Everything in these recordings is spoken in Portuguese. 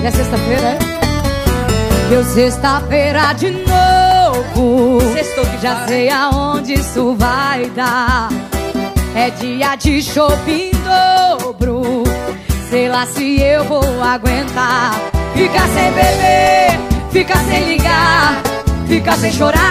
é sexta-feira, é? Deu sexta-feira de novo. Sextou que já sei aonde isso vai dar. É dia de shopping em dobro. Sei lá se eu vou aguentar. Ficar sem beber, ficar sem ligar, ficar sem chorar.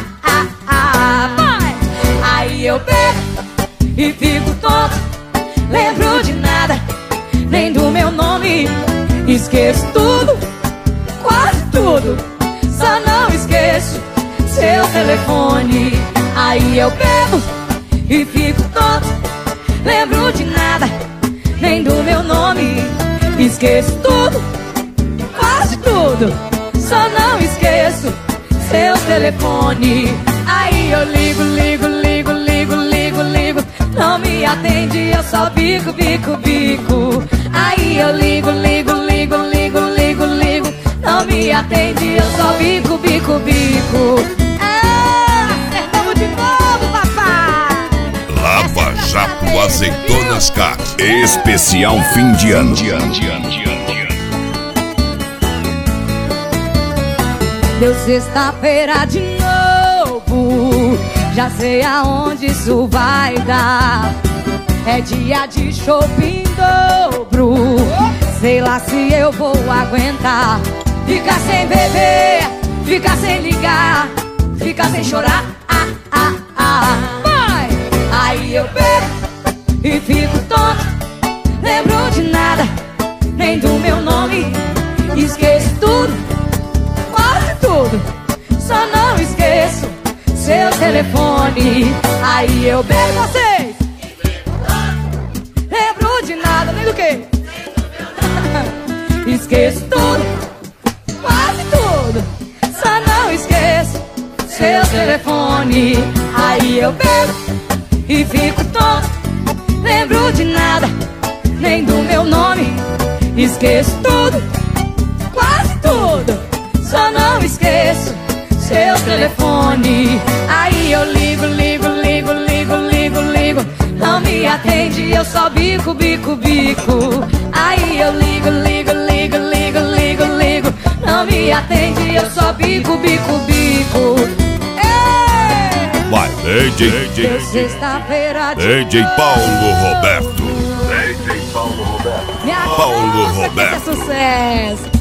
Vai! Aí eu bebo e fico tonto. Lembro de nada, nem do meu nome. Esqueço tudo, quase tudo. Só não esqueço seu telefone. Aí eu bebo e fico tonto. Lembro de nada, nem do meu nome. Esqueço tudo, quase tudo. Só não esqueço seu telefone. Aí eu ligo, ligo, ligo, ligo, ligo, ligo. Não me atende, eu só bico, bico, bico. Aí eu ligo, ligo, ligo, ligo, ligo, ligo. Não me atende, eu só bico, bico, bico. Acertamos de novo, papai. Lava Jato Azeitonas Cat. Especial fim de ano. Deu sexta-feira de novo. Já sei aonde isso vai dar. É dia de shopping em dobro. Sei lá se eu vou aguentar. Ficar sem beber, ficar sem ligar, ficar sem chorar. Vai! Aí eu bebo e fico tonto. Lembro de nada, nem do meu nome. Esqueço tudo, quase tudo. Só não esqueço seu telefone. Aí eu bebo vocês. Lembro de nada, nem do que. Esqueço tudo, quase tudo. Só não esqueço seu telefone. Aí eu bebo e fico tonto. Lembro de nada, nem do meu nome. Esqueço tudo, quase tudo. Só não esqueço seu telefone. Aí eu ligo, ligo, ligo, ligo, ligo, ligo. Não me atende, eu só bico, bico, bico. Aí eu ligo, ligo, ligo, ligo, ligo, ligo. Não me atende, eu só bico, bico, bico. Vai, DJ Sexta-feira de DJ Paulo Roberto. Minha Paulo nossa, Roberto. que sucesso.